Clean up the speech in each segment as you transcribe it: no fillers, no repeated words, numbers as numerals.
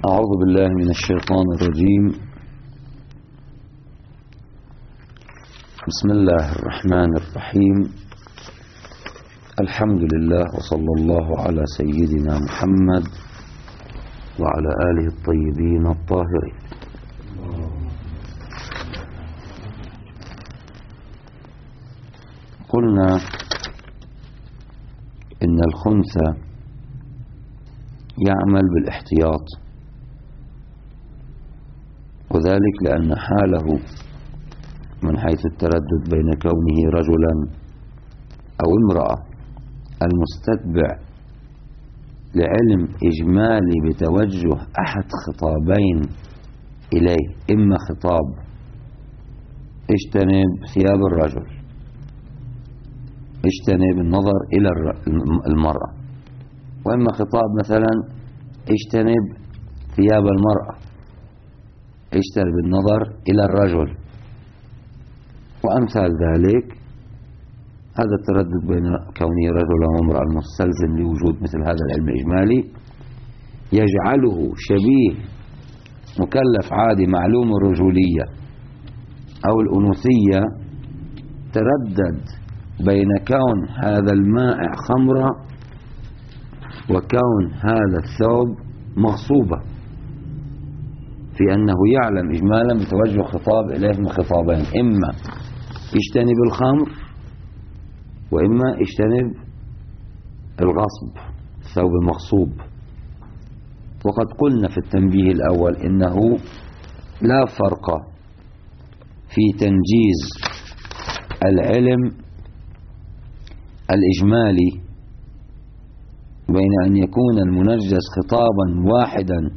أعوذ بالله من الشيطان الرجيم. بسم الله الرحمن الرحيم. الحمد لله وصلى الله على سيدنا محمد وعلى آله الطيبين الطاهرين. قلنا إن الخنثى يعمل بالاحتياط، وذلك لأن حاله من حيث التردد بين كونه رجلا أو امرأة المستتبع لعلم إجمالي بتوجه أحد خطابين إليه، إما خطاب اجتنب ثياب الرجل، اجتنب النظر إلى المرأة، وإما خطاب مثلا اجتنب ثياب المرأة، اجتنب النظر إلى الرجل وأمثال ذلك. هذا التردد بين كونه رجلا وامرأة المستلزم لوجود مثل هذا العلم الإجمالي يجعله شبيه مكلف عادي معلوم الرجولية أو الأنوثية تردد بين كون هذا المائع خمرة وكون هذا الثوب مغصوبة، في أنه يعلم إجمالا بتوجه خطاب إليه من خطابين، إما اجتنب الخمر وإما اجتنب الغصب، الثوب المغصوب. وقد قلنا في التنبيه الأول إنه لا فرق في تنجيز العلم الإجمالي بين أن يكون المنجز خطابا واحدا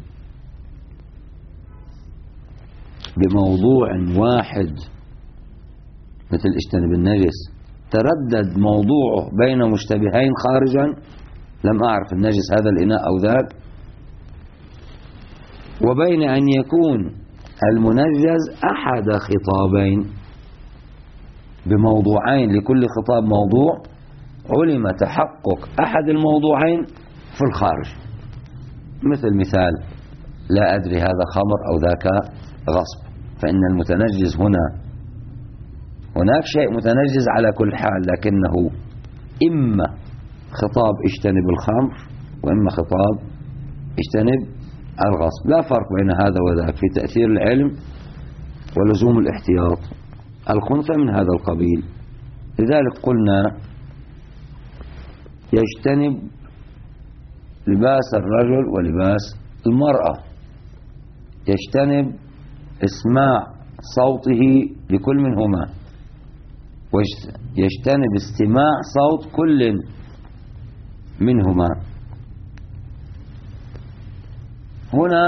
بموضوع واحد مثل اجتنب النجس تردد موضوعه بين مشتبهين خارجا، لم أعرف النجس هذا الإناء أو ذاك، وبين أن يكون المنجز أحد خطابين بموضوعين، لكل خطاب موضوع علم تحقق أحد الموضوعين في الخارج. مثال لا أدري هذا خمر أو ذاك غصب، فإن المتنجز هناك شيء متنجز على كل حال، لكنه إما خطاب اجتنب الخمر وإما خطاب اجتنب الغصب. لا فرق بين هذا وذاك في تأثير العلم ولزوم الاحتياط. الخنثى من هذا القبيل، لذلك قلنا يجتنب لباس الرجل ولباس المرأة، يجتنب اسماع صوته لكل منهما، ويجتنب استماع صوت كل منهما. هنا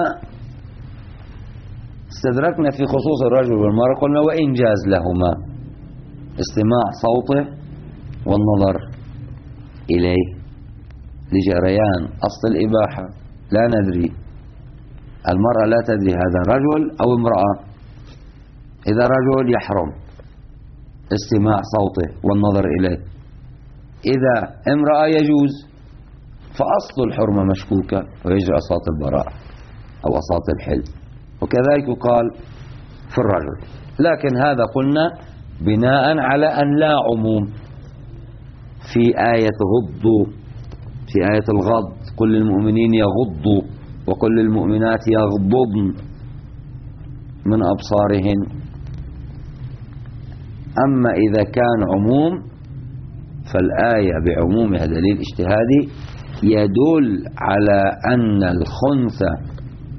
استدركنا في خصوص الرجل والمرأة، قلنا وإن جاز لهما استماع صوته والنظر إليه لجريان أصل الإباحة. لا ندري، المرأة لا تدري هذا رجل أو امرأة. إذا رجل يحرم استماع صوته والنظر إليه، إذا امرأة يجوز، فأصل الحرمة مشكوكة ويجري أصوات البراءة أو أصوات الحل، وكذلك يقال في الرجل. لكن هذا قلنا بناء على أن لا عموم في آية غضوا، في آية الغض قل للمؤمنين يغضوا وقل للمؤمنات يغضضن من أبصارهن. أما إذا كان عموم فالآية بعمومها دليل اجتهادي يدل على أن الخنثى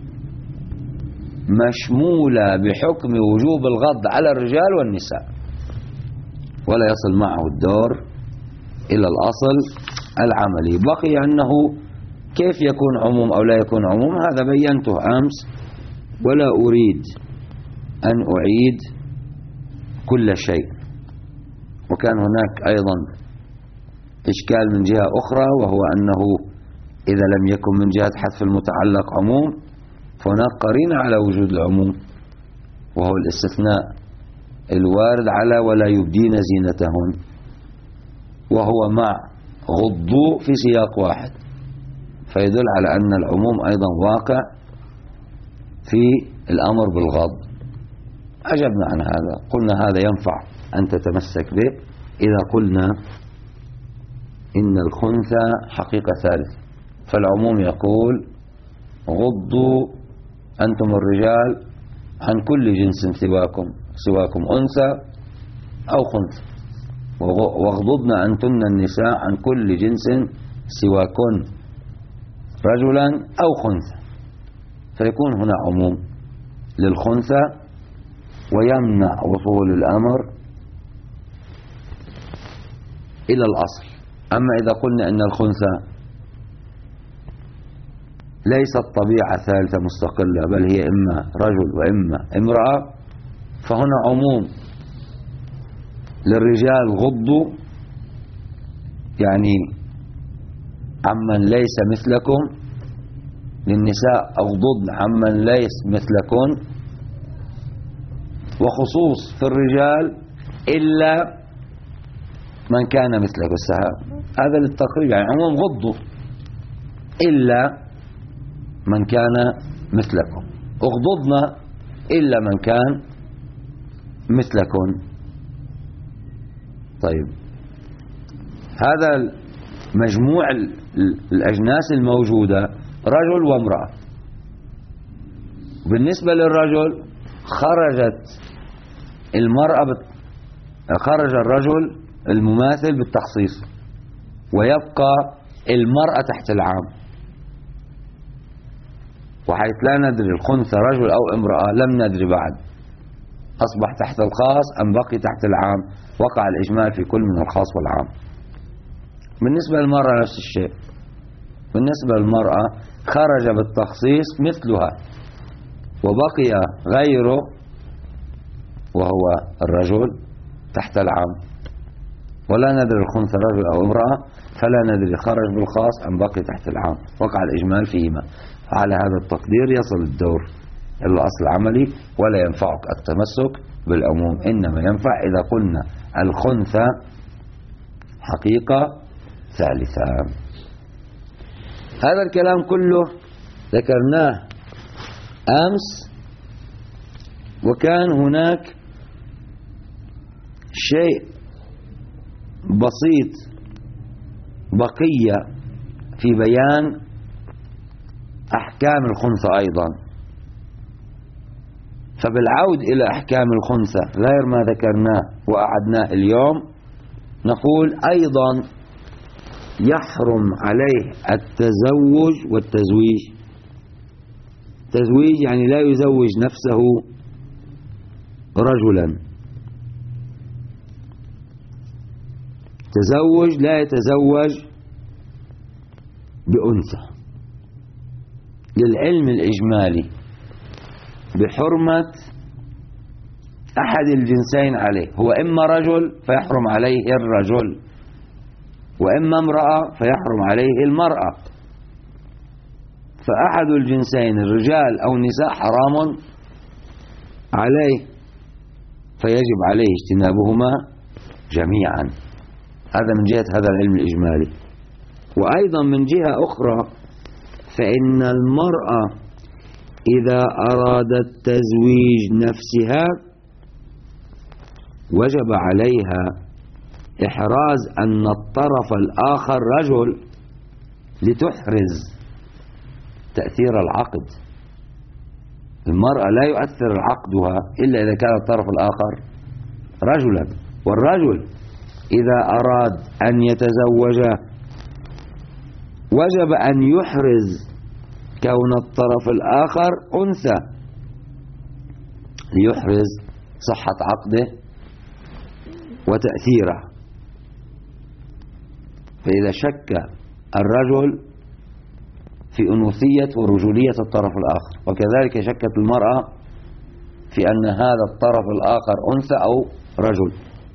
مشمولة بحكم وجوب الغض على الرجال والنساء، ولا يصل معه الدور إلى الأصل العملي. بقي أنه كيف يكون عموم أو لا يكون عموم، هذا بينته أمس ولا أريد أن أعيد كل شيء. وكان هناك أيضا إشكال من جهة أخرى، وهو أنه إذا لم يكن من جهة حذف المتعلق عموم فهناك قرينة على وجود العموم، وهو الاستثناء الوارد على ولا يبدين زينتهن، وهو مع غضوا في سياق واحد، فيدل على أن العموم أيضا واقع في الأمر بالغض. أجبنا عن هذا، قلنا هذا ينفع أن تتمسك به إذا قلنا إن الخنثى حقيقة ثالثة، فالعموم يقول غضوا أنتم الرجال عن كل جنس سواكم أنثى أو خنثى، واغضضن أنتن النساء عن كل جنس سواكن رجلا أو خنثى، فيكون هنا عموم للخنثى ويمنع وصول الأمر إلى الأصل. أما إذا قلنا أن الخنثى ليست طبيعة ثالثة مستقلة بل هي إما رجل وإما امرأة، فهنا عموم للرجال غضوا يعني عمن ليس مثلكم، للنساء اغضضن عمن ليس مثلكم، وخصوص في الرجال إلا من كان مثلك السهام، هذا للتقريب يعني عموم غضوا إلا من كان مثلكم، اغضضنا إلا من كان مثلكم. طيب هذا مجموع الأجناس الموجودة رجل وامرأة. بالنسبة للرجل خرج الرجل المماثل بالتخصيص، ويبقى المرأة تحت العام، وحيث لا ندري الخنثى رجل أو امرأة لم ندري بعد أصبح تحت الخاص أم بقي تحت العام، وقع الإجمال في كل من الخاص والعام. بالنسبة للمرأة نفس الشيء، بالنسبة للمرأة خرج بالتخصيص مثلها وبقي غيره وهو الرجل تحت العام، ولا ندري الخنثى رجل أو امرأة، فلا ندري خرج بالخاص أم بقي تحت العام، وقع الإجمال فيهما. على هذا التقدير يصل الدور إلى الأصل العملي ولا ينفعك التمسك بالعموم، إنما ينفع إذا قلنا الخنثى حقيقة ثالثة. هذا الكلام كله ذكرناه أمس، وكان هناك شيء بسيط بقي في بيان أحكام الخنثى أيضا، فبالعود إلى أحكام الخنثى غير ما ذكرناه وأعدناه اليوم، نقول أيضا يحرم عليه التزوج والتزويج. تزويج يعني لا يزوج نفسه رجلا، تزوج لا يتزوج بأنثى، للعلم الإجمالي بحرمة أحد الجنسين عليه، هو إما رجل فيحرم عليه الرجل، وإما امرأة فيحرم عليه المرأة، فأحد الجنسين الرجال أو النساء حرام عليه، فيجب عليه اجتنابهما جميعا. هذا من جهة هذا العلم الإجمالي. وأيضا من جهة أخرى فإن المرأة إذا أرادت تزويج نفسها وجب عليها إحراز أن الطرف الآخر رجل لتحرز تأثير العقد. المرأة لا يؤثر عقدها إلا إذا كان الطرف الآخر رجلا، والرجل إذا أراد أن يتزوج وجب أن يحرز كون الطرف الآخر أنثى ليحرز صحة عقده وتأثيره. فإذا شك الرجل في أنوثية ورجولية الطرف الآخر، وكذلك شكت المرأة في أن هذا الطرف الآخر أنثى أو رجل،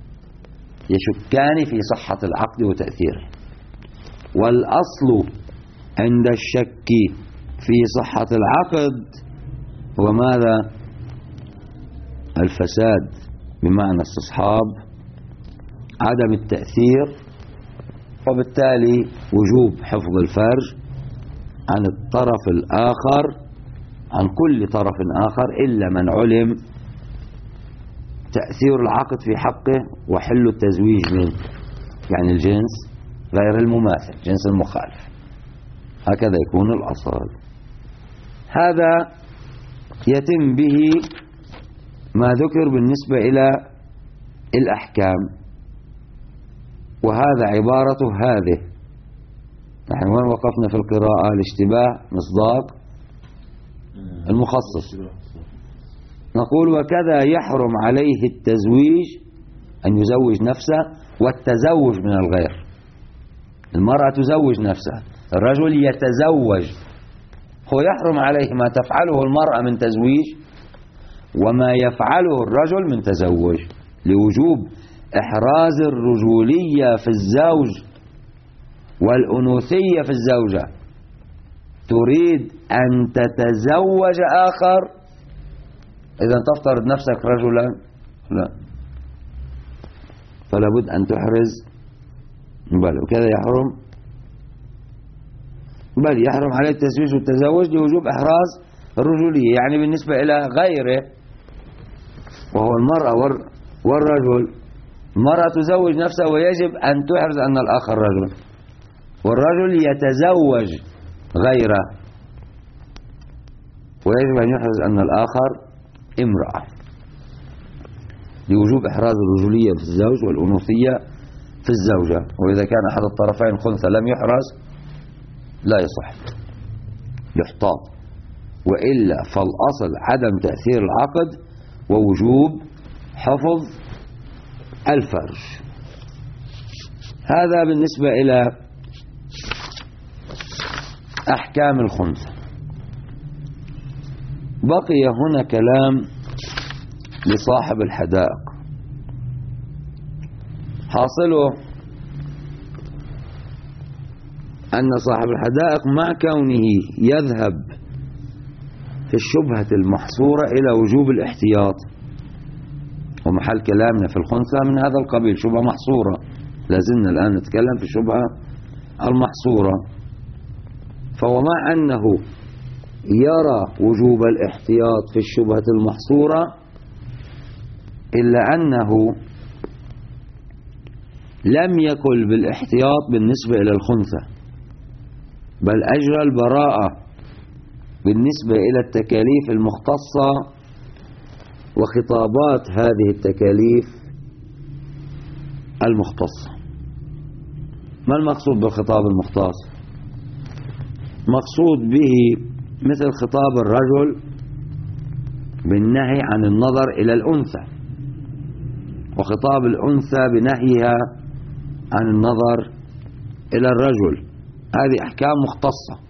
يشكان في صحة العقد وتأثيره. والأصل عند الشك في صحة العقد هو ماذا؟ الفساد، بمعنى استصحاب عدم التأثير، وبالتالي وجوب حفظ الفرج عن الطرف الآخر عن كل طرف آخر إلا من علم تأثير العقد في حقه وحل التزويج منه، يعني الجنس غير المماثل، جنس المخالف. هكذا يكون الأصل. هذا يتم به ما ذكر بالنسبة إلى الأحكام، وهذا عبارته هذه. نحن وين وقفنا في القراءة؟ الاشتباه مصداق المخصص. نقول وكذا يحرم عليه التزويج، أن يزوج نفسه، والتزوج من الغير. المرأة تزوج نفسها، الرجل يتزوج. هو يحرم عليه ما تفعله المرأة من تزويج وما يفعله الرجل من تزوج، لوجوب إحراز الرجولية في الزوج والأنوثية في الزوجة. تريد أن تتزوج آخر، إذا تفترض نفسك رجلا، لا، فلا بد أن تحرز. بل وكذا يحرم، بل يحرم عليه التزويج والتزوج لوجوب إحراز الرجولية، يعني بالنسبة إلى غيره وهو المرأة والرجل. المرأة تزوج نفسها ويجب أن تحرز أن الآخر رجل، والرجل يتزوج غيره ويجب أن يحرز أن الآخر امرأة، لوجوب إحراز الرجولية في الزوج والأنوثية في الزوجة. وإذا كان أحد الطرفين خنثى لم يحرز لا يصح، يحتاط، وإلا فالأصل عدم تأثير العقد ووجوب حفظ الفرج. هذا بالنسبة إلى أحكام الخنثى. بقي هنا كلام لصاحب الحدائق. حاصله أن صاحب الحدائق مع كونه يذهب في الشبهة المحصورة إلى وجوب الاحتياط، ومحل كلامنا في الخنثى من هذا القبيل، شبهة محصورة، لازلنا الآن نتكلم في الشبهة المحصورة. فهو مع أنه يرى وجوب الاحتياط في الشبهة المحصورة، إلا أنه لم يقل بالاحتياط بالنسبة إلى الخنثى، بل أجرى البراءة بالنسبة إلى التكاليف المختصة وخطابات هذه التكاليف المختصة. ما المقصود بالخطاب المختص؟ مقصود به مثل خطاب الرجل بالنهي عن النظر إلى الأنثى، وخطاب الأنثى بنهيها عن النظر إلى الرجل. هذه أحكام مختصة.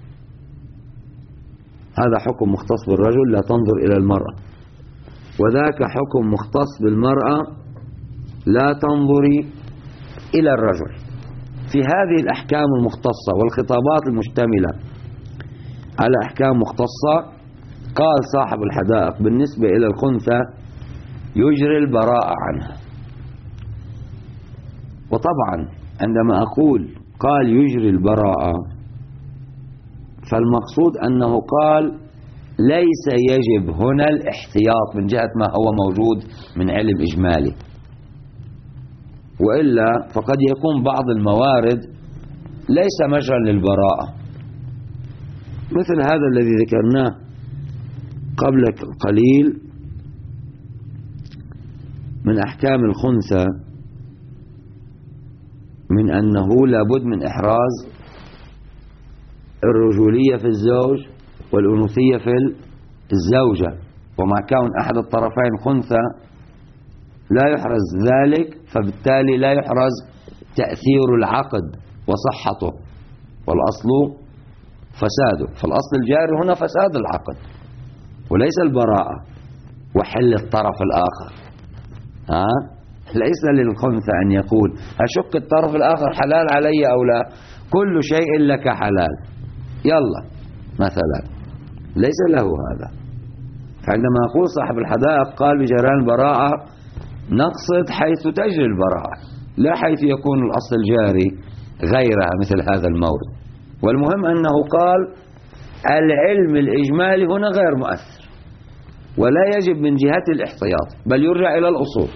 هذا حكم مختص بالرجل، لا تنظر إلى المرأة، وذاك حكم مختص بالمرأة، لا تنظري إلى الرجل. في هذه الأحكام المختصة والخطابات المشتملة على أحكام مختصة، قال صاحب الحدائق بالنسبة إلى الخنثى يجري البراءة عنها. وطبعا عندما أقول قال يجري البراءة، فالمقصود أنه قال ليس يجب هنا الاحتياط من جهة ما هو موجود من علم إجمالي، وإلا فقد يكون بعض الموارد ليس مجرى للبراءة، مثل هذا الذي ذكرناه قبل قليل من أحكام الخنثى، من أنه لابد من إحراز الرجولية في الزوج والأنوثية في الزوجة، ومع كون أحد الطرفين خنثى لا يحرز ذلك، فبالتالي لا يحرز تأثير العقد وصحته، والأصل فساده. فالأصل الجاري هنا فساد العقد وليس البراءة وحل الطرف الآخر. ليس للخنثى أن يقول أشك الطرف الآخر حلال علي أو لا، كل شيء لك حلال، يلا مثلا، ليس له هذا. فعندما يقول صاحب الحدائق قال بجريان البراءة، نقصد حيث تجري البراءة، لا حيث يكون الأصل الجاري غيرها مثل هذا المورد. والمهم أنه قال العلم الإجمالي هنا غير مؤثر ولا يجب من جهة الاحتياط، بل يرجع إلى الأصول.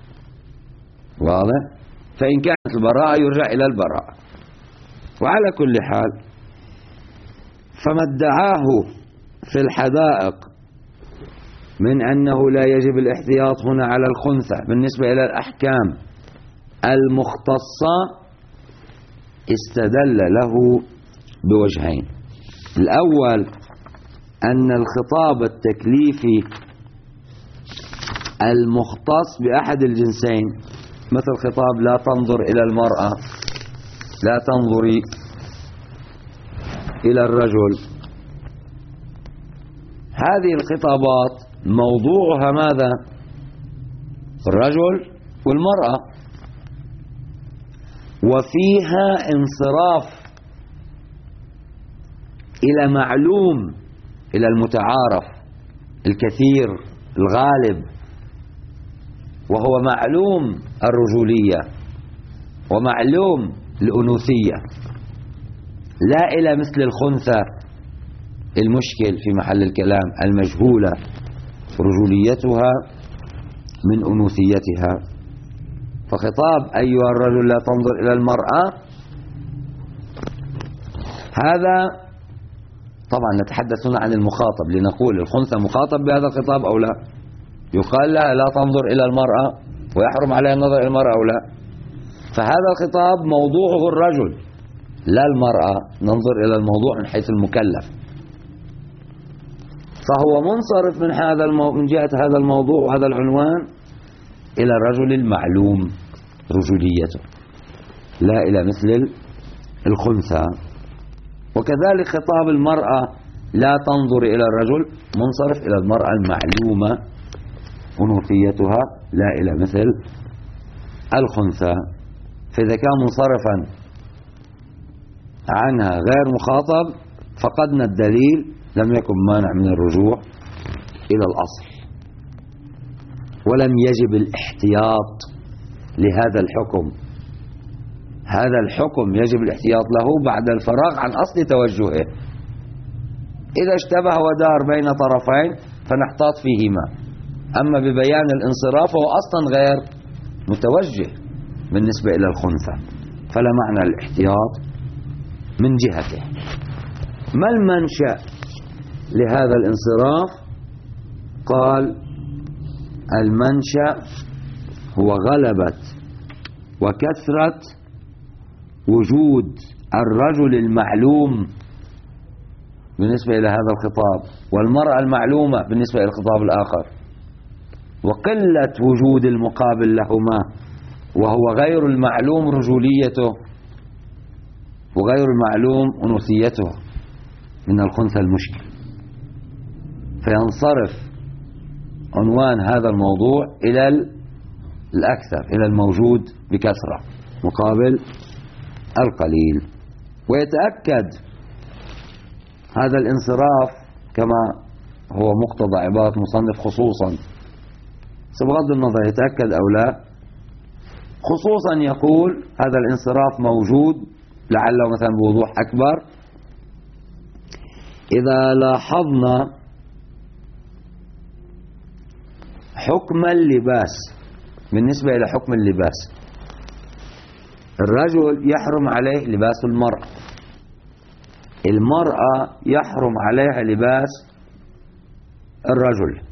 واضح؟ فإن كانت البراءة يرجع إلى البراءة. وعلى كل حال، فما ادعاه في الحدائق من أنه لا يجب الاحتياط هنا على الخنثى بالنسبة إلى الأحكام المختصة استدل له بوجهين. الأول أن الخطاب التكليفي المختص بأحد الجنسين مثل خطاب لا تنظر إلى المرأة، لا تنظري إلى الرجل، هذه الخطابات موضوعها ماذا؟ الرجل والمرأة، وفيها انصراف إلى معلوم، إلى المتعارف الكثير الغالب، وهو معلوم الرجولية ومعلوم الأنوثية، لا إلى مثل الخنثى المشكل في محل الكلام المجهولة رجوليتها من أنوثيتها. فخطاب أيها الرجل لا تنظر إلى المرأة، هذا طبعا نتحدث هنا عن المخاطب لنقول الخنثى مخاطب بهذا الخطاب أو لا. يقال لها لا تنظر إلى المرأة ويحرم عليها النظر إلى المرأة أو لا. فهذا الخطاب موضوعه الرجل لا المرأة، ننظر إلى الموضوع من حيث المكلف، فهو منصرف من هذا من جهة هذا الموضوع وهذا العنوان إلى الرجل المعلوم رجوليته، لا إلى مثل الخنثى. وكذلك خطاب المرأة لا تنظر إلى الرجل منصرف إلى المرأة المعلومة أنوثيتها، لا إلى مثل الخنثى. فإذا كان منصرفا عنها غير مخاطب فقدنا الدليل، لم يكن مانع من الرجوع إلى الأصل، ولم يجب الاحتياط لهذا الحكم. هذا الحكم يجب الاحتياط له بعد الفراغ عن أصل توجهه. إذا اشتبه ودار بين طرفين فنحتاط فيهما، أما ببيان الانصراف هو أصلا غير متوجه بالنسبة إلى الخنثى، فلا معنى الاحتياط من جهته. ما المنشأ لهذا الانصراف؟ قال المنشأ هو غلبة وكثرة وجود الرجل المعلوم بالنسبة إلى هذا الخطاب والمرأة المعلومة بالنسبة إلى الخطاب الآخر، وقلة وجود المقابل لهما وهو غير المعلوم رجوليته وغير المعلوم أنوثيته من الخنثى المشكل. فينصرف عنوان هذا الموضوع إلى الأكثر، إلى الموجود بكثرة مقابل القليل. ويتأكد هذا الانصراف كما هو مقتضى عبارة مصنف خصوصا، بغض النظر يتأكد أو لا، خصوصا يقول هذا الانصراف موجود لعله مثلا بوضوح أكبر إذا لاحظنا حكم اللباس بالنسبة إلى حكم اللباس. الرجل يحرم عليه لباس المرأة، المرأة يحرم عليها لباس الرجل.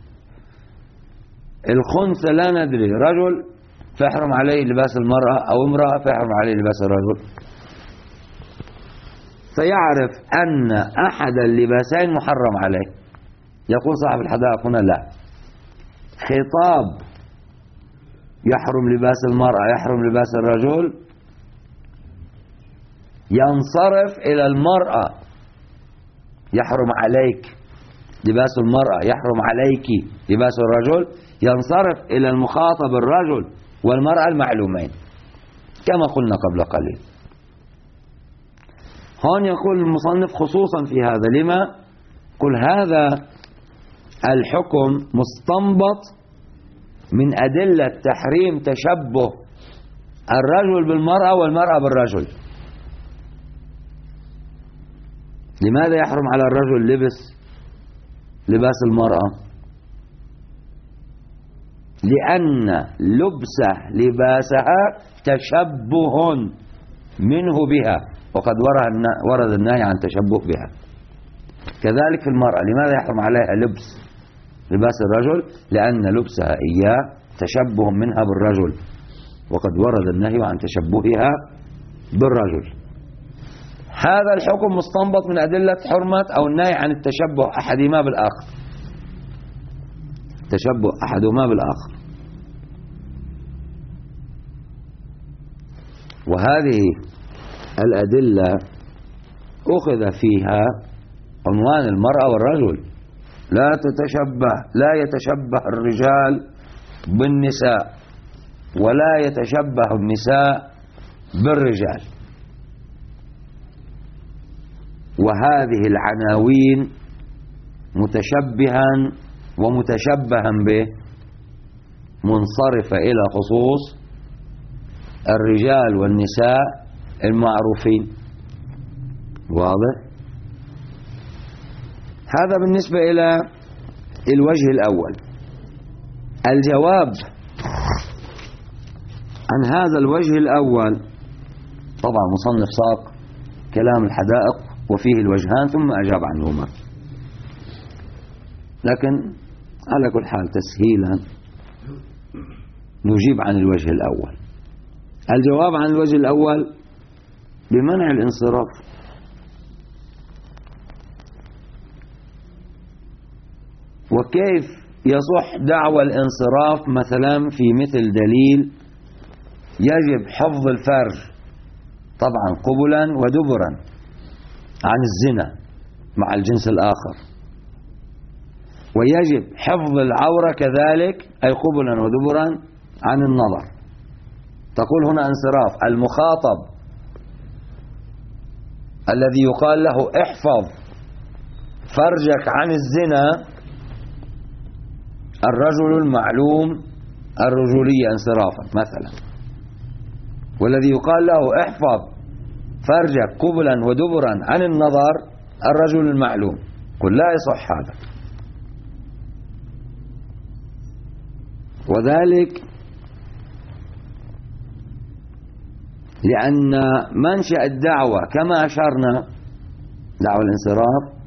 الخنثى لا ندري، رجل فيحرم عليه لباس المرأة أو امرأة فيحرم عليه لباس الرجل، فيعرف أن أحد اللباسين محرم عليه. يقول صاحب الحدائق هنا لا، خطاب يحرم لباس المرأة يحرم لباس الرجل ينصرف إلى المرأة، يحرم عليك لباس المرأة يحرم عليك لباس الرجل، ينصرف إلى المخاطب الرجل والمرأة المعلومين كما قلنا قبل قليل. هون يقول المصنف خصوصا في هذا، لما؟ قل هذا الحكم مستنبط من أدلة تحريم تشبه الرجل بالمرأة والمرأة بالرجل، لماذا يحرم على الرجل لباس المرأة؟ لأن لبسه لباسها تشبه منه بها، وقد ورد النهي عن تشبه بها. كذلك في المرأة، لماذا يحرم عليها لباس الرجل؟ لأن لبسها إياه تشبه منها بالرجل، وقد ورد النهي عن تشبهها بالرجل. هذا الحكم مستنبط من أدلة حرمة أو النهي عن التشبه أحدهما بالآخر، تشبه أحدهما بالآخر. وهذه الأدلة أخذ فيها عنوان المرأة والرجل. لا يتشبه الرجال بالنساء، ولا يتشبه النساء بالرجال. وهذه العناوين متشبها ومتشبها به منصرفة إلى خصوص الرجال والنساء المعروفين. واضح؟ هذا بالنسبة إلى الوجه الأول. الجواب عن هذا الوجه الأول، طبعا مصنف ساق كلام الحدائق وفيه الوجهان ثم أجاب عنهما، لكن على كل حال تسهيلا نجيب عن الوجه الأول. الجواب عن الوجه الأول بمنع الانصراف. وكيف يصح دعوى الانصراف مثلا في مثل دليل يجب حفظ الفرج طبعا قبلا ودبرا عن الزنا مع الجنس الآخر، ويجب حفظ العورة كذلك أي قبلا ودبرا عن النظر. تقول هنا انصراف، المخاطب الذي يقال له احفظ فرجك عن الزنا الرجل المعلوم الرجولية انصرافا مثلا، والذي يقال له احفظ فرجك قبلا ودبرا عن النظر الرجل المعلوم. قل لا يصح هذا، وذلك لأن منشأ الدعوة كما أشرنا، دعوة الانصراف،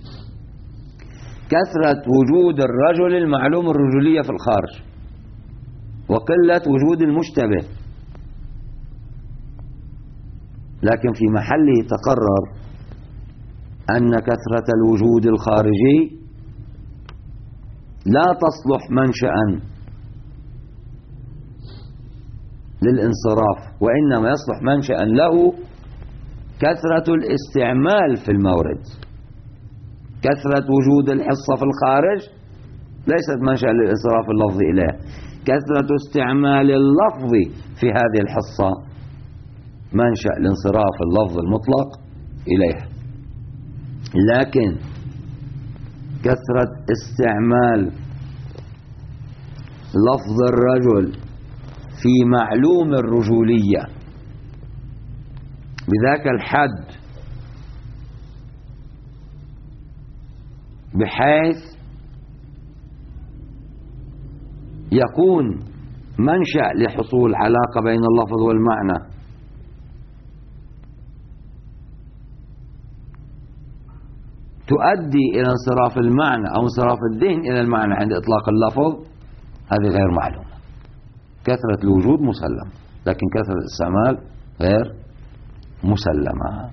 كثرة وجود الرجل المعلوم الرجولية في الخارج وقلة وجود المشتبه. لكن في محله تقرر أن كثرة الوجود الخارجي لا تصلح منشأ للانصراف، وإنما يصلح منشأ له كثرة الاستعمال في المورد. كثرة وجود الحصة في الخارج ليست منشأ للانصراف اللفظي إليها، كثرة استعمال اللفظ في هذه الحصة منشأ لانصراف اللفظ المطلق إليها. لكن كثرة استعمال لفظ الرجل في معلوم الرجولية بذاك الحد بحيث يكون منشأ لحصول علاقة بين اللفظ والمعنى، تؤدي إلى انصراف المعنى أو انصراف الذهن إلى المعنى عند إطلاق اللفظ، هذه غير معلومة. كثرة الوجود مسلم، لكن كثرة الاستعمال غير مسلمة.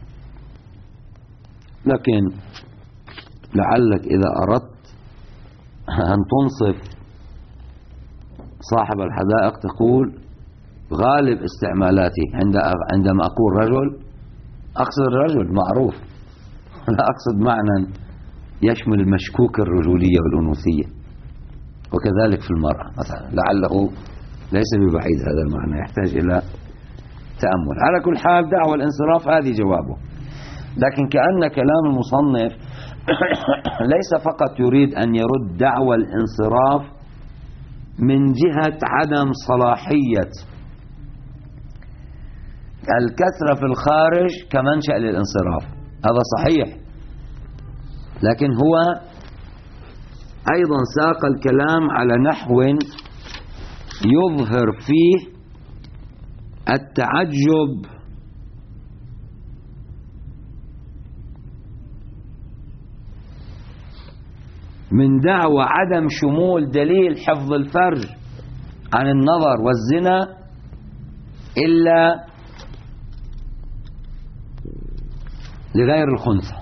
لكن لعلك إذا أردت أن تنصف صاحب الحدائق تقول غالب استعمالاتي عندما أقول رجل أقصد الرجل معروف، لا أقصد معنى يشمل المشكوك الرجولية والأنوثية. وكذلك في المرأة مثلا، لعله ليس ببعيد هذا المعنى، يحتاج إلى تأمل. على كل حال دعوى الانصراف هذه جوابه. لكن كأن كلام المصنف ليس فقط يريد أن يرد دعوى الانصراف من جهة عدم صلاحية الكثرة في الخارج كمنشأ للانصراف، هذا صحيح، لكن هو أيضا ساق الكلام على نحو يظهر فيه التعجب من دعوى عدم شمول دليل حفظ الفرج عن النظر والزنا إلا لغير الخنثى.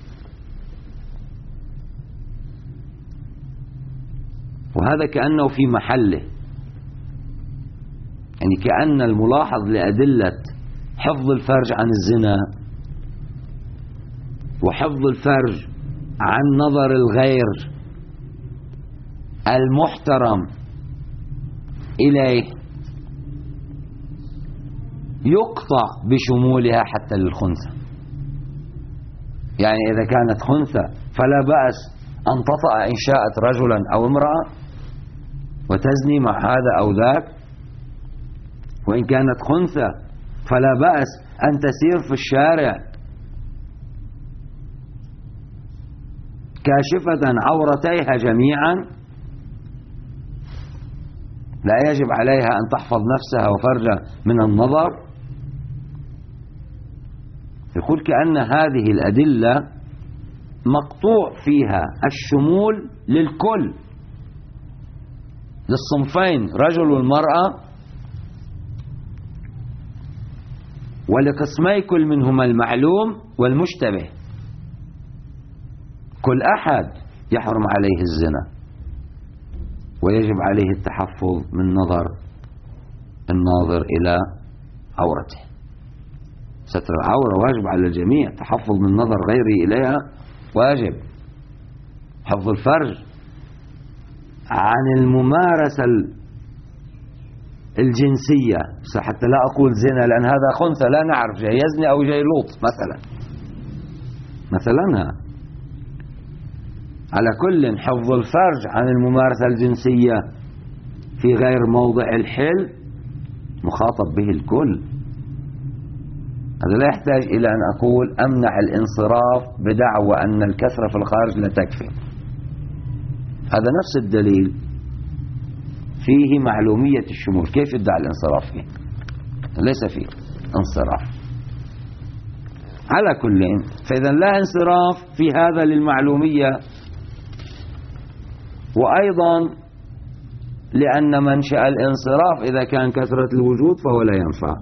وهذا كأنه في محله، يعني كأن الملاحظ لأدلة حفظ الفرج عن الزنا وحفظ الفرج عن نظر الغير المحترم إليه يقطع بشمولها حتى للخنثى. يعني إذا كانت خنثى فلا بأس أن تطأ إن شاءت رجلا أو امرأة وتزني مع هذا أو ذاك، وإن كانت خنثى فلا بأس أن تسير في الشارع كاشفة عورتيها جميعا، لا يجب عليها أن تحفظ نفسها وفرجها من النظر. يقول كأن هذه الأدلة مقطوع فيها الشمول للكل، للصنفين رجل والمرأة، ولقسمي كل منهما المعلوم والمشتبه. كل أحد يحرم عليه الزنا ويجب عليه التحفظ من نظر الناظر إلى عورته. ستر العورة واجب على الجميع، تحفظ من نظر غيره إليها واجب. حفظ الفرج عن الممارسة الجنسية، حتى لا أقول زنا لأن هذا خنثى لا نعرف جاي يزني أو جاي لوط مثلا. على كل حفظ الفرج عن الممارسة الجنسية في غير موضع الحل مخاطب به الكل. هذا لا يحتاج إلى أن أقول أمنع الانصراف بدعوى أن الكثرة في الخارج لا تكفي. هذا نفس الدليل فيه معلومية الشمول. كيف يدعى الانصراف فيه؟ ليس فيه انصراف. على كل، فإذا لا انصراف في هذا للمعلومية، وأيضا لأن منشأ الانصراف إذا كان كثرة الوجود فهو لا ينفع.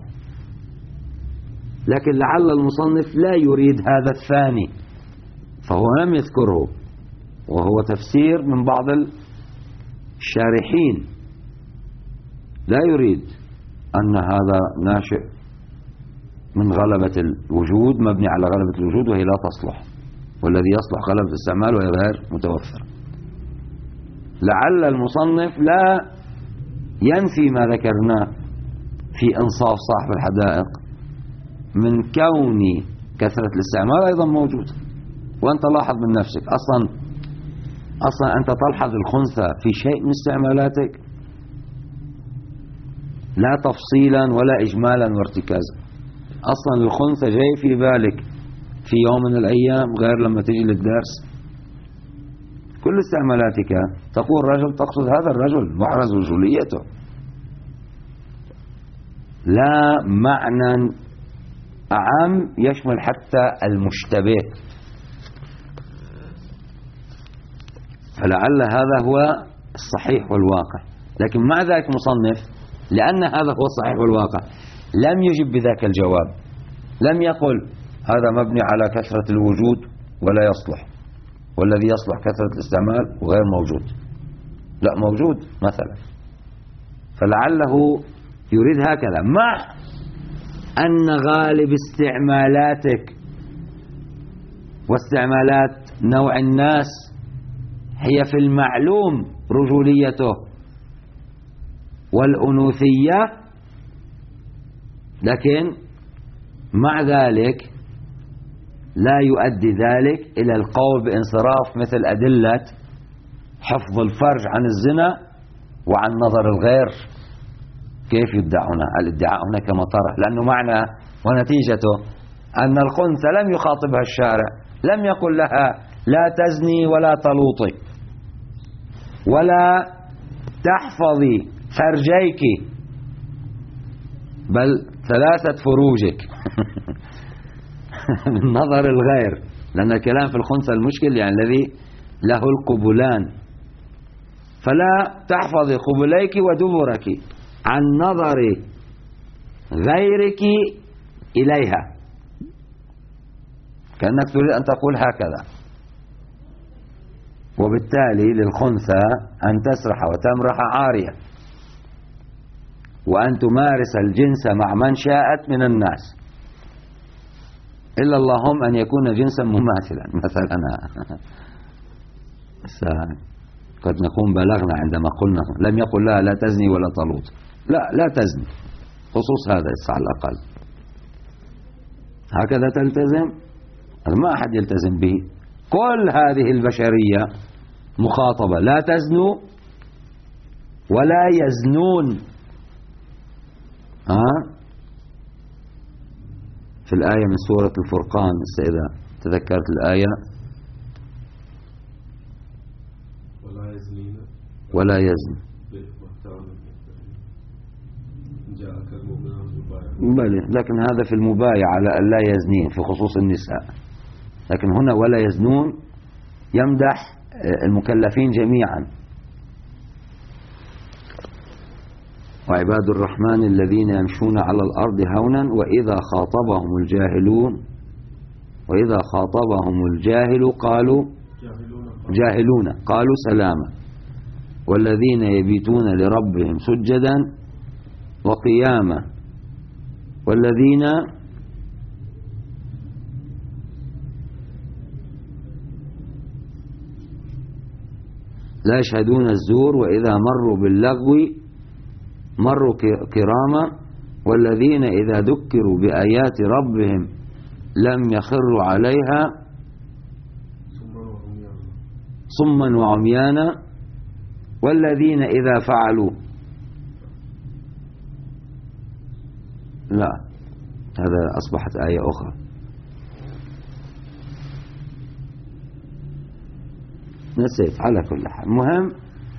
لكن لعل المصنف لا يريد هذا الثاني فهو لم يذكره، وهو تفسير من بعض الشارحين، لا يريد أن هذا ناشئ من غلبة الوجود، مبني على غلبة الوجود وهي لا تصلح، والذي يصلح غلبة الاستعمال وهي غير متوفرة. لعل المصنف لا ينفي ما ذكرناه في إنصاف صاحب الحدائق من كون كثرة الاستعمال أيضا موجود. وأنت لاحظ من نفسك أصلا أنت تلحظ الخنثى في شيء من استعمالاتك، لا تفصيلا ولا إجمالا وارتكازا. أصلا الخنثى جاي في بالك في يوم من الأيام غير لما تجي للدرس. كل استعمالاتك تقول رجل تقصد هذا الرجل محرز رجوليته، لا معنى أعم يشمل حتى المشتبه. فلعل هذا هو الصحيح والواقع. لكن مع ذلك مصنف لأن هذا هو الصحيح والواقع لم يجب بذاك الجواب، لم يقل هذا مبني على كثرة الوجود ولا يصلح، والذي يصلح كثرة الاستعمال وغير موجود. لا، موجود مثلا. فلعله يريد هكذا، مع أن غالب استعمالاتك واستعمالات نوع الناس هي في المعلوم رجوليته والأنوثية، لكن مع ذلك لا يؤدي ذلك إلى القول بانصراف مثل أدلة حفظ الفرج عن الزنا وعن نظر الغير. كيف يدعون؟ الادعاء هنا كما طرح، لأنه معنى ونتيجته أن الخنثى لم يخاطبها الشارع، لم يقل لها لا تزني ولا تلوطي ولا تحفظي فرجيك بل 3 فروجك من نظر الغير، لأن الكلام في الخنثى المشكل يعني الذي له القبلان، فلا تحفظي قبليك ودبرك عن نظر غيرك إليها، كأنك تريد أن تقول هكذا. وبالتالي للخنثى أن تسرح وتمرح عارية، وأن تمارس الجنس مع من شاءت من الناس، إلا اللهم أن يكون جنسا مماثلا مثلا. قد نكون بلغنا عندما قلنا لم يقل لها لا تزني ولا تلوط، لا تزني، خصوص هذا على الأقل هكذا تلتزم. ما أحد يلتزم به، كل هذه البشرية مخاطبة لا تزنوا ولا يزنون. في الآية من سورة الفرقان، إذا تذكرت الآية، ولا يزن بل، لكن هذا في المبايعة على أن لا يزنين في خصوص النساء، لكن هنا ولا يزنون يمدح المكلفين جميعا. وعباد الرحمن الذين يمشون على الأرض هونا وإذا خاطبهم الجاهل قالوا جاهلون قالوا سلاما، والذين يبيتون لربهم سجدا وقياما، والذين لا يشهدون الزور وإذا مروا باللغو مروا كراما، والذين إذا ذكروا بآيات ربهم لم يخروا عليها صما وعميانا، والذين إذا فعلوا لا، هذا أصبحت آية أخرى. نسيت، على كل حال مهم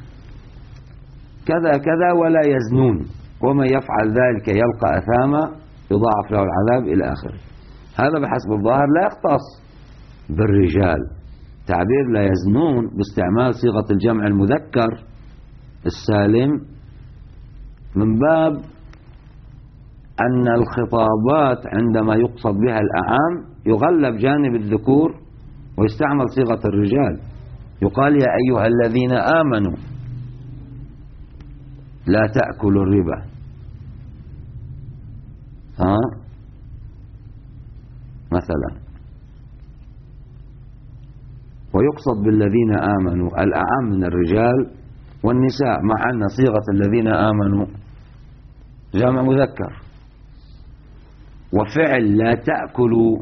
كذا كذا ولا يزنون، ومن يفعل ذلك يلقى أثاما يضاعف له العذاب إلى آخره. هذا بحسب الظاهر لا يختص بالرجال، تعبير لا يزنون باستعمال صيغة الجمع المذكر السالم من باب أن الخطابات عندما يقصد بها الأعام يغلب جانب الذكور ويستعمل صيغة الرجال، يقال يا أيها الذين آمنوا لا تأكلوا الربا، مثلا. ويقصد بالذين آمنوا الأعام من الرجال والنساء، مع أن صيغة الذين آمنوا جمع مذكر، وفعل لا تأكلوا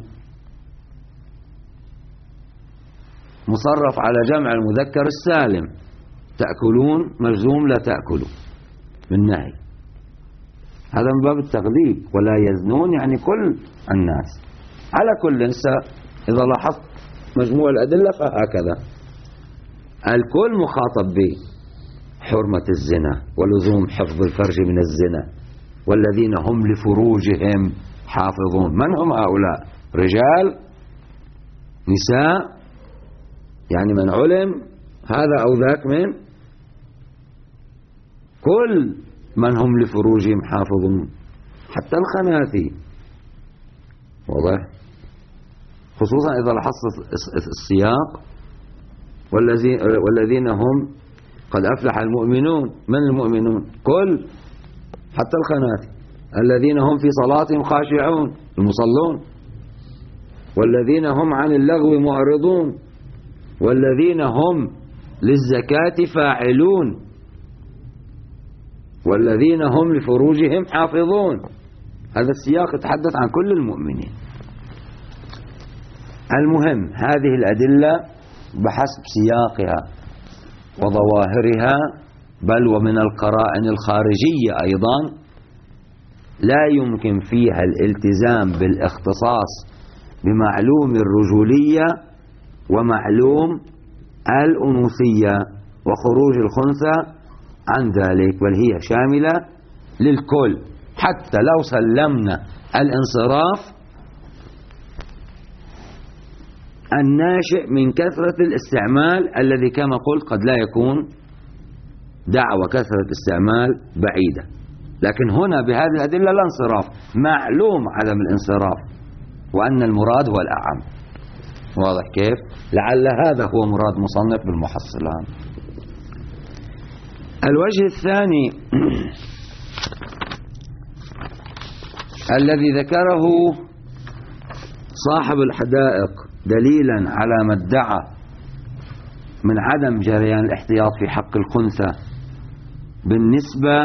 مصرف على جمع المذكر السالم، تأكلون مجزوم لا تأكلوا بالنهي، هذا من باب التغليب. ولا يزنون يعني كل الناس. على كل إذا لاحظت مجموع الأدلة فهكذا الكل مخاطب به حرمة الزنا ولزوم حفظ الفرج من الزنا، والذين هم لفروجهم حافظون. من هم هؤلاء؟ رجال، نساء، يعني من علم هذا أو ذاك، من كل من هم لفروجهم حافظون، حتى الخناثي، واضح؟ خصوصا إذا لاحظت السياق، والذين هم قد أفلح المؤمنون. من المؤمنون؟ كل، حتى الخناثي. الذين هم في صلاتهم خاشعون، المصلون. والذين هم عن اللغو معرضون، والذين هم للزكاة فاعلون، والذين هم لفروجهم حافظون. هذا السياق يتحدث عن كل المؤمنين. المهم هذه الأدلة بحسب سياقها وظواهرها، بل ومن القرائن الخارجية أيضا، لا يمكن فيها الالتزام بالاختصاص بمعلوم الرجولية ومعلوم الأنوثية وخروج الخنثى عن ذلك، بل هي شاملة للكل. حتى لو سلمنا الانصراف الناشئ من كثرة الاستعمال الذي كما قلت قد لا يكون دعوى كثرة استعمال بعيدة، لكن هنا بهذه الأدلة لا انصراف، معلوم عدم الانصراف وأن المراد هو الأعم. واضح كيف؟ لعل هذا هو مراد مصنف بالمحصلات. الوجه الثاني الذي ذكره صاحب الحدائق دليلا على ما ادعى من عدم جريان الاحتياط في حق الخنثى بالنسبة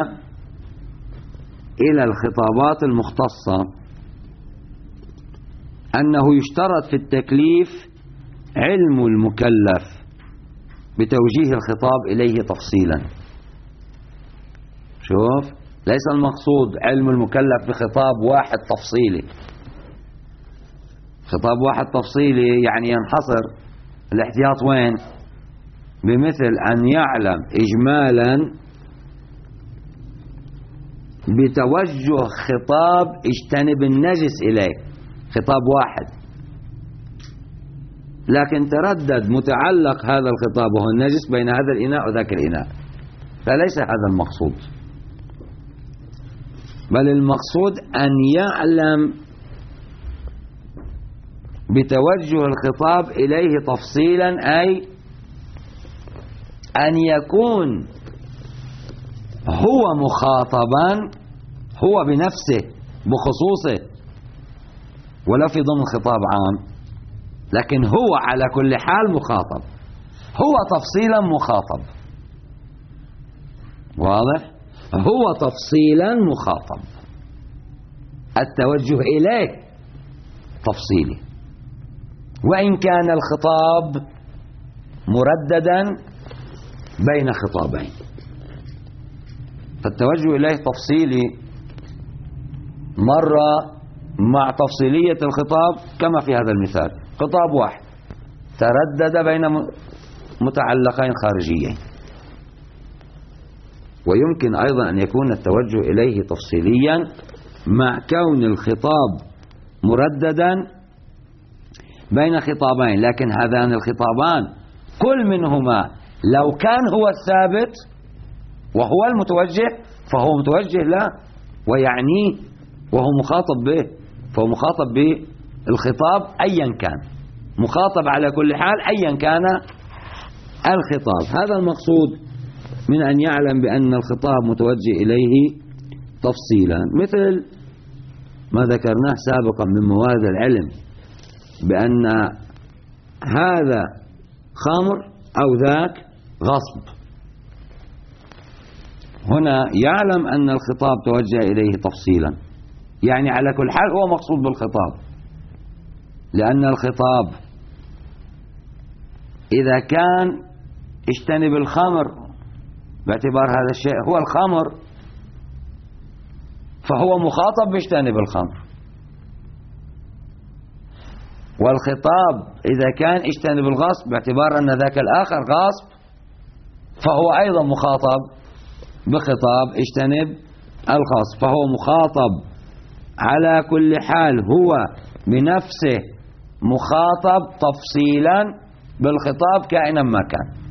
إلى الخطابات المختصة، أنه يشترط في التكليف علم المكلف بتوجيه الخطاب إليه تفصيلا. شوف، ليس المقصود علم المكلف بخطاب واحد تفصيلي. خطاب واحد تفصيلي يعني ينحصر الاحتياط وين؟ بمثل أن يعلم إجمالا بتوجه خطاب اجتنب النجس إليه، خطاب واحد، لكن تردد متعلق هذا الخطاب وهو النجس بين هذا الإناء وذاك الإناء، فليس هذا المقصود، بل المقصود أن يعلم بتوجه الخطاب إليه تفصيلا، أي أن يكون هو مخاطبا، هو بنفسه بخصوصه ولو في ضمن خطاب عام، لكن هو على كل حال مخاطب، هو تفصيلا مخاطب. واضح؟ هو تفصيلا مخاطب، التوجه إليه تفصيلي، وإن كان الخطاب مرددا بين خطابين، فالتوجه إليه تفصيلي مرة مع تفصيلية الخطاب كما في هذا المثال، خطاب واحد تردد بين متعلقين خارجيين. ويمكن أيضا أن يكون التوجه إليه تفصيليا مع كون الخطاب مرددا بين خطابين، لكن هذان الخطابان كل منهما لو كان هو الثابت وهو المتوجه فهو متوجه له ويعنيه وهو مخاطب به، فهو مخاطب بالخطاب أيا كان، مخاطب على كل حال أيا كان الخطاب. هذا المقصود من أن يعلم بأن الخطاب متوجه إليه تفصيلا، مثل ما ذكرناه سابقا من مواد العلم بأن هذا خمر أو ذاك غصب. هنا يعلم أن الخطاب توجه إليه تفصيلا، يعني على كل حال هو مقصود بالخطاب، لأن الخطاب إذا كان اجتنب الخمر باعتبار هذا الشيء هو الخمر، فهو مخاطب باجتنب الخمر، والخطاب إذا كان اجتنب الغصب باعتبار أن ذاك الآخر غصب، فهو أيضا مخاطب بخطاب اجتنب الغصب، فهو مخاطب على كل حال، هو بنفسه مخاطب تفصيلا بالخطاب كائنا ما كان.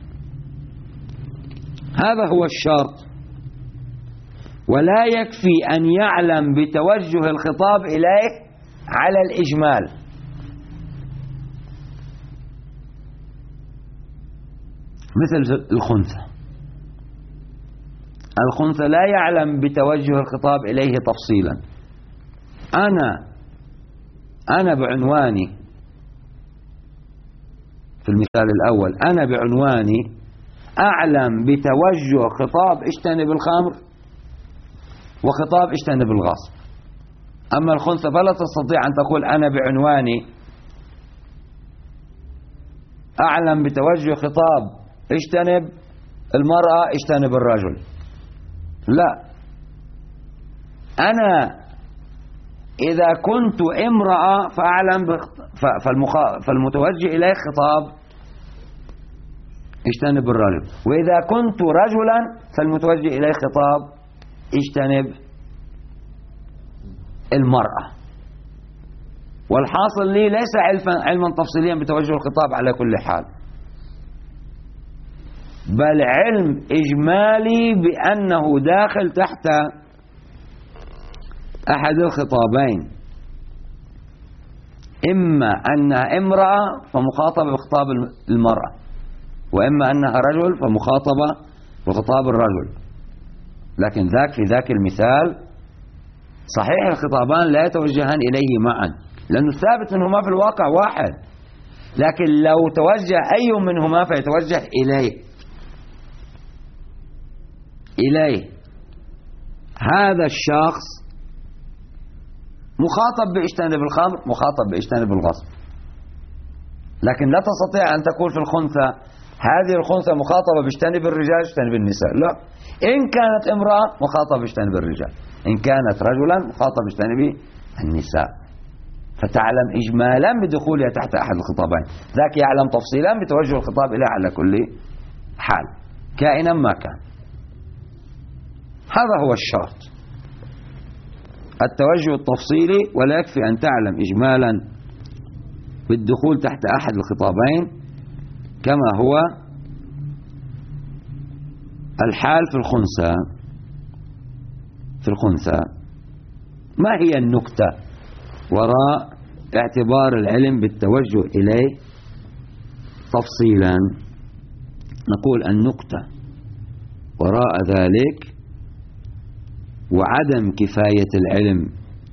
هذا هو الشرط، ولا يكفي أن يعلم بتوجه الخطاب إليه على الإجمال. مثل الخنثى لا يعلم بتوجه الخطاب إليه تفصيلا. أنا بعنواني في المثال الأول، أنا بعنواني أعلم بتوجه خطاب اجتنب الخمر وخطاب اجتنب الغصب. أما الخنثى فلا تستطيع أن تقول أنا بعنواني أعلم بتوجه خطاب اجتنب المرأة اجتنب الرجل، لا، أنا إذا كنت امرأة فأعلم فالمتوجه إليه خطاب اجتنب الرجل. وإذا كنت رجلا فالمتوجه إليه خطاب اجتنب المرأة. والحاصل لي ليس علما تفصيليا بتوجه الخطاب على كل حال، بل علم إجمالي بأنه داخل تحت أحد الخطابين، إما أنها امرأة فمخاطبة بخطاب المرأة، وإما أنها رجل فمخاطبة بخطاب الرجل. لكن في ذاك المثال صحيح الخطابان لا يتوجهان إليه معا، لأنه الثابت منهما في الواقع واحد، لكن لو توجه أي منهما فيتوجه إليه هذا الشخص مخاطب باجتنب الخمر، مخاطب باجتنب الغصب. لكن لا تستطيع أن تقول في الخنثى هذه الخنثى مخاطبة باجتنب الرجال اجتنب النساء، لا. إن كانت امرأة مخاطبة باجتنب الرجال، إن كانت رجلا مخاطبة باجتنب النساء. فتعلم إجمالا بدخولها تحت أحد الخطابين، ذاك يعلم تفصيلا بتوجه الخطاب إليه على كل حال كائنا ما كان. هذا هو الشرط، التوجه التفصيلي، ولا يكفي أن تعلم إجمالا بالدخول تحت أحد الخطابين كما هو الحال في الخنثى. ما هي النكتة وراء اعتبار العلم بالتوجه إليه تفصيلا؟ نقول النكتة وراء ذلك وعدم كفاية العلم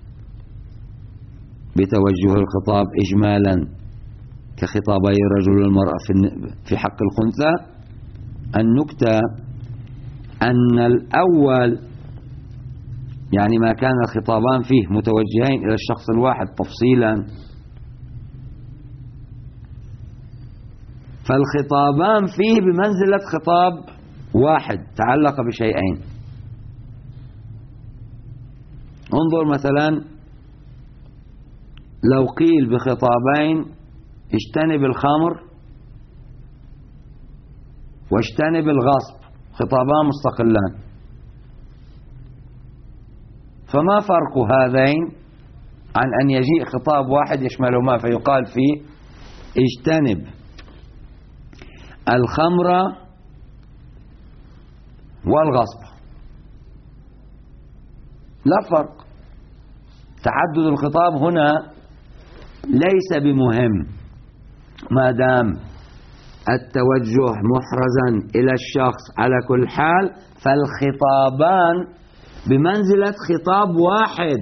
بتوجه الخطاب إجمالا كخطابي الرجل والمرأة في حق الخنثى. النكتة أن الأول يعني ما كان الخطابان فيه متوجهين إلى الشخص الواحد تفصيلا، فالخطابان فيه بمنزلة خطاب واحد تعلق بشيئين. انظر مثلا لو قيل بخطابين اجتنب الخمر واجتنب الغصب، خطابان مستقلان، فما فرق هذين عن أن يجيء خطاب واحد يشملهما فيقال فيه اجتنب الخمر والغصب؟ لا فرق. تعدد الخطاب هنا ليس بمهم ما دام التوجه محرزا إلى الشخص على كل حال، فالخطابان بمنزلة خطاب واحد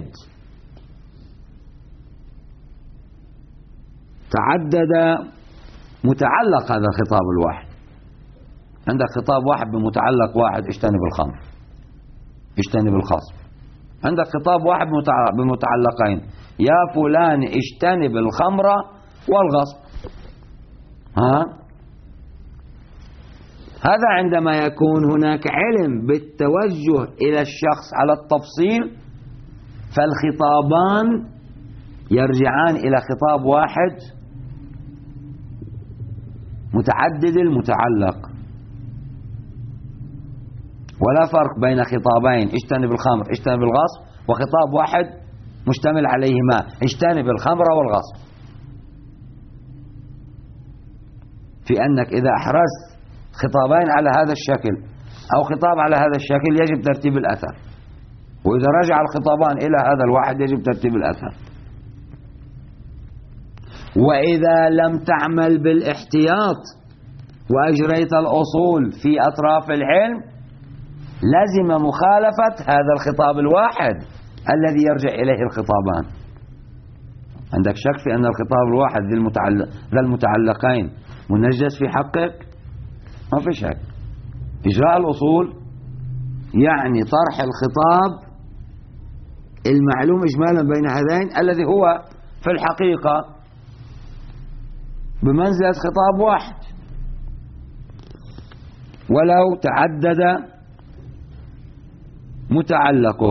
تعدد متعلق هذا الخطاب الواحد. عندك خطاب واحد بمتعلق واحد اجتنب الخمر اجتنب الغصب، عندك خطاب واحد بمتعلقين يا فلان اجتنب الخمر والغصب. هذا عندما يكون هناك علم بالتوجه إلى الشخص على التفصيل فالخطابان يرجعان إلى خطاب واحد متعدد المتعلق، ولا فرق بين خطابين اجتنب الخمر اجتنب الغصب وخطاب واحد مشتمل عليهما اجتنب الخمر والغصب، في أنك إذا أحرزت خطابين على هذا الشكل أو خطاب على هذا الشكل يجب ترتيب الأثر، وإذا رجع الخطابان إلى هذا الواحد يجب ترتيب الأثر. وإذا لم تعمل بالاحتياط وأجريت الأصول في أطراف العلم لزم مخالفة هذا الخطاب الواحد الذي يرجع إليه الخطابان. عندك شك في أن الخطاب الواحد ذا المتعلقين منجز في حقك؟ ما في شك. إجراء الأصول يعني طرح الخطاب المعلوم إجمالا بين هذين الذي هو في الحقيقة بمنزلة خطاب واحد ولو تعدد متعلقه.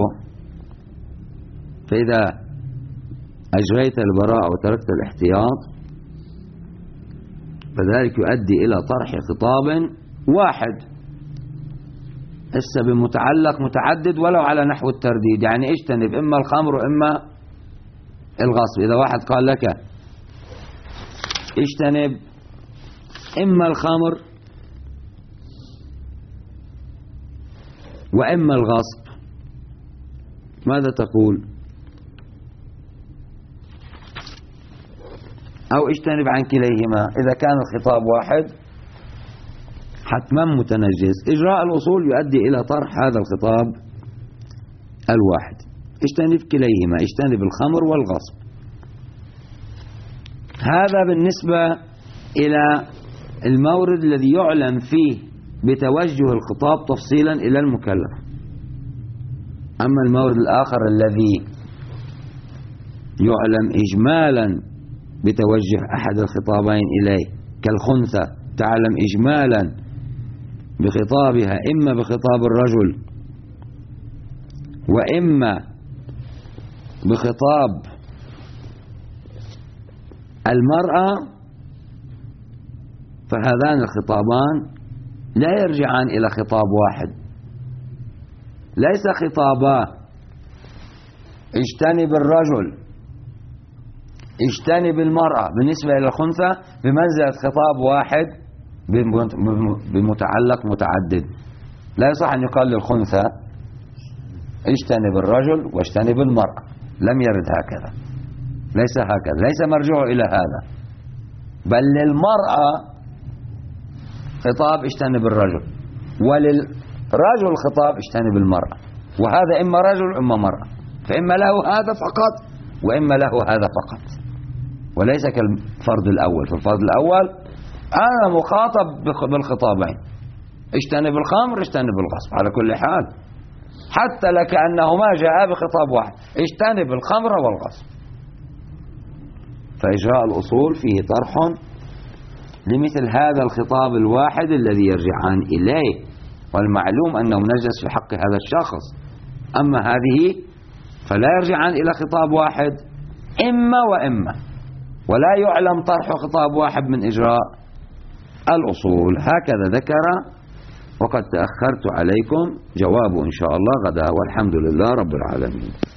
فإذا أجريت البراءة وتركت الاحتياط فذلك يؤدي إلى طرح خطاب واحد هسه بمتعلق متعدد ولو على نحو الترديد. يعني اجتنب إما الخمر وإما الغصب. إذا واحد قال لك اجتنب إما الخمر وإما الغصب، ماذا تقول؟ أو اجتنب عن كليهما. إذا كان الخطاب واحد حتما متنجس. إجراء الأصول يؤدي إلى طرح هذا الخطاب الواحد. اجتنب كليهما، اجتنب الخمر والغصب. هذا بالنسبة إلى المورد الذي يعلم فيه بتوجه الخطاب تفصيلا إلى المكلف. أما المورد الآخر الذي يعلم إجمالا بتوجه أحد الخطابين إليه كالخنثى، تعلم إجمالا بخطابها إما بخطاب الرجل وإما بخطاب المرأة، فهذان الخطابان لا يرجعان إلى خطاب واحد. ليس خطابا اجتنب الرجل اجتنب المرأة بالنسبة إلى الخنثى بمنزلة خطاب واحد بمتعلق متعدد. لا يصح أن يقال للخنثى اجتنب الرجل واجتنب المرأة، لم يرد هكذا، ليس هكذا، ليس مرجوع إلى هذا، بل للمرأة خطاب اجتنب الرجل وللرجل خطاب اجتنب المرأة، وهذا إما رجل إما مرأة، فإما له هذا فقط وإما له هذا فقط، وليس كالفرد الأول. في الفرد الأول أنا مخاطب بالخطابين، اجتنب الخمر اجتنب الغصب على كل حال، حتى لكأنهما جاء بخطاب واحد، اجتنب الخمر والغصب. فإجراء الأصول فيه طرح لمثل هذا الخطاب الواحد الذي يرجعان إليه، والمعلوم أنه منجس في حق هذا الشخص. أما هذه فلا يرجعان إلى خطاب واحد، إما وإما، ولا يعلم طرح خطاب واحد من إجراء الأصول. هكذا ذكر، وقد تأخرت عليكم، جواب إن شاء الله غدا، والحمد لله رب العالمين.